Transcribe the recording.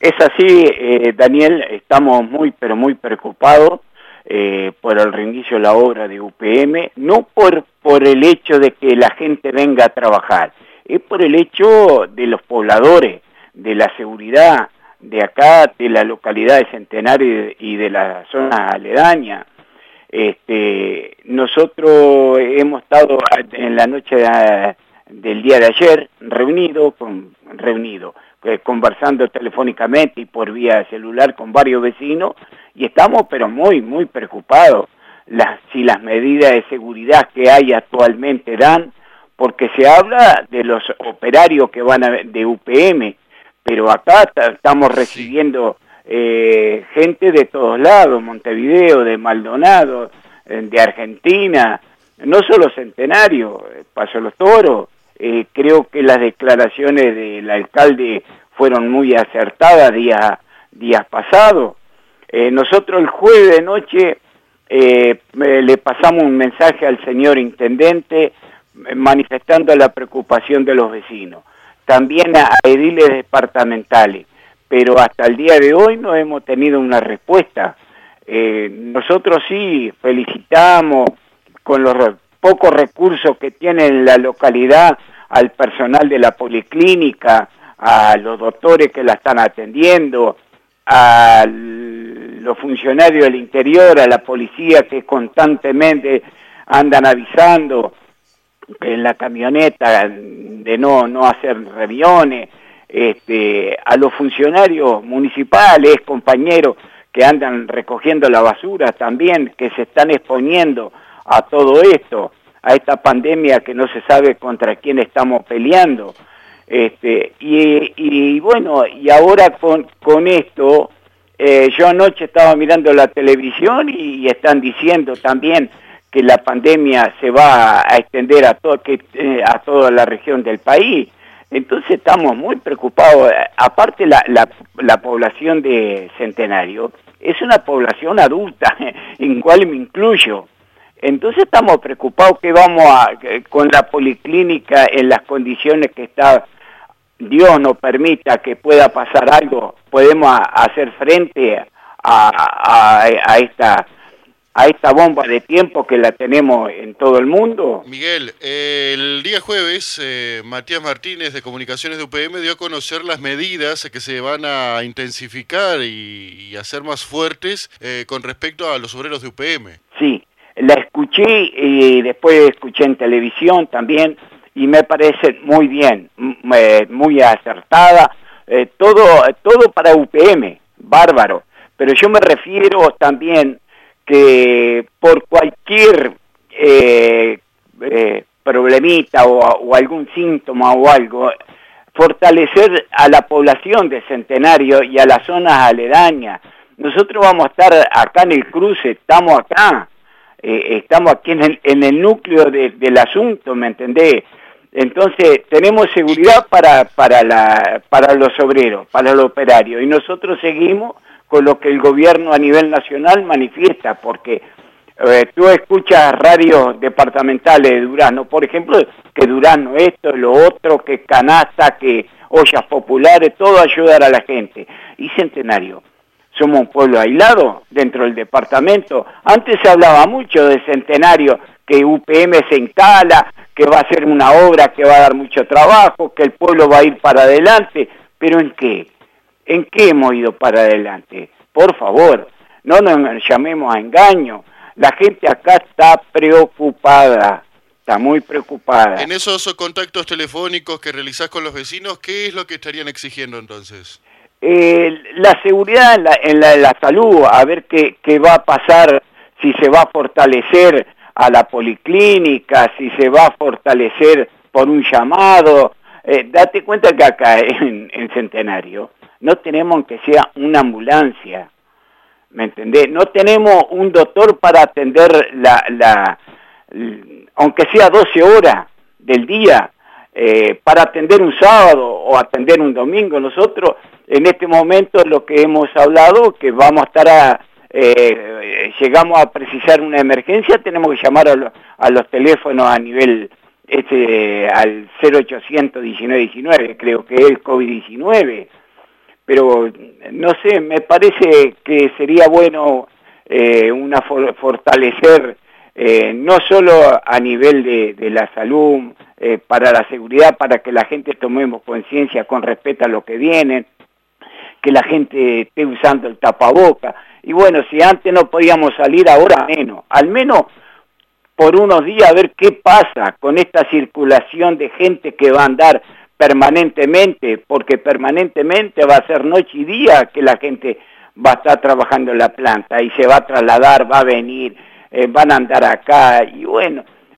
Es así, Daniel, estamos muy, pero muy preocupados por el reinicio de la obra de UPM, no por el hecho de que la gente venga a trabajar, es por el hecho de los pobladores, de la seguridad de acá, de la localidad de Centenario y de la zona aledaña. Nosotros hemos estado en la noche del día de ayer conversando telefónicamente y por vía celular con varios vecinos, y estamos pero muy, muy preocupados si las medidas de seguridad que hay actualmente dan, porque se habla de los operarios que van de UPM, pero acá estamos recibiendo gente de todos lados, Montevideo, de Maldonado, de Argentina, no solo Centenario, Paso Los Toros. Creo que las declaraciones del alcalde fueron muy acertadas días pasados. Nosotros el jueves de noche le pasamos un mensaje al señor intendente manifestando la preocupación de los vecinos, también a ediles departamentales, pero hasta el día de hoy no hemos tenido una respuesta. Nosotros sí felicitamos con los pocos recursos que tiene la localidad al personal de la policlínica, a los doctores que la están atendiendo, a los funcionarios del interior, a la policía que constantemente andan avisando en la camioneta de no hacer reuniones, a los funcionarios municipales, compañeros que andan recogiendo la basura también, que se están exponiendo a todo esto, a esta pandemia que no se sabe contra quién estamos peleando. Y bueno, y ahora con esto, yo anoche estaba mirando la televisión y están diciendo también que la pandemia se va a extender a toda la región del país. Entonces estamos muy preocupados. Aparte la población de Centenario es una población adulta, en cual me incluyo. Entonces estamos preocupados que con la policlínica en las condiciones que está, Dios nos permita que pueda pasar algo, podemos hacer frente a esta bomba de tiempo que la tenemos en todo el mundo. Miguel, el día jueves, Matías Martínez de Comunicaciones de UPM dio a conocer las medidas que se van a intensificar y hacer más fuertes con respecto a los obreros de UPM. Sí, la escuché y después escuché en televisión también y me parece muy bien, muy acertada, todo para UPM, bárbaro, pero yo me refiero también que por cualquier problemita o algún síntoma o algo, fortalecer a la población de Centenario y a las zonas aledañas. Nosotros vamos a estar acá en el cruce, estamos aquí en el núcleo del asunto, ¿me entendés? Entonces tenemos seguridad para los obreros, para los operarios, y nosotros seguimos con lo que el gobierno a nivel nacional manifiesta, porque tú escuchas radios departamentales de Durazno, por ejemplo, que Durazno esto, lo otro, que canasta, que ollas populares, todo ayudar a la gente. Y Centenario, somos un pueblo aislado dentro del departamento. Antes se hablaba mucho de Centenario, que UPM se instala, que va a ser una obra que va a dar mucho trabajo, que el pueblo va a ir para adelante, pero ¿en qué? ¿En qué hemos ido para adelante? Por favor, no nos llamemos a engaño. La gente acá está preocupada, está muy preocupada. En esos contactos telefónicos que realizás con los vecinos, ¿qué es lo que estarían exigiendo entonces? La seguridad en la salud, a ver qué va a pasar, si se va a fortalecer a la policlínica, si se va a fortalecer por un llamado. Date cuenta que acá en Centenario no tenemos que sea una ambulancia, ¿me entendés? No tenemos un doctor para atender aunque sea 12 horas del día, para atender un sábado o atender un domingo. Nosotros en este momento lo que hemos hablado, que vamos a estar llegamos a precisar una emergencia, tenemos que llamar a los teléfonos a nivel al 0800 1919, creo que es el COVID-19. pero no sé, me parece que sería bueno fortalecer no solo a nivel de la salud, para la seguridad, para que la gente tomemos conciencia con respecto a lo que viene, que la gente esté usando el tapaboca. Y bueno, si antes no podíamos salir, ahora menos. Al menos por unos días a ver qué pasa con esta circulación de gente que va a andar permanentemente, porque permanentemente va a ser noche y día que la gente va a estar trabajando en la planta y se va a trasladar, va a venir, van a andar acá y bueno,